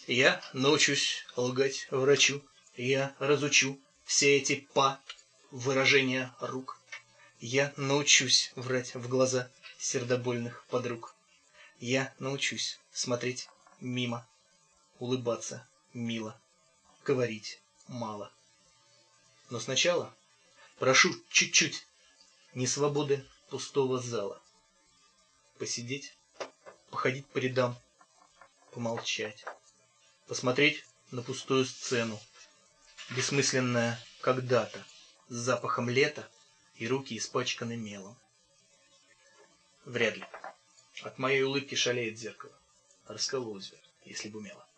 Я научусь лгать врачу, я разучу все эти выражения рук. Я научусь врать в глаза сердобольных подруг. Я научусь смотреть мимо, улыбаться мило, говорить мало. Но сначала прошу чуть-чуть не свободы пустого зала. Посидеть, походить по рядам, помолчать, посмотреть на пустую сцену, бессмысленная когда-то, с запахом лета и руки испачканы мелом. Вряд ли. От моей улыбки шалеет зеркало. Раскололось бы, если бы умело.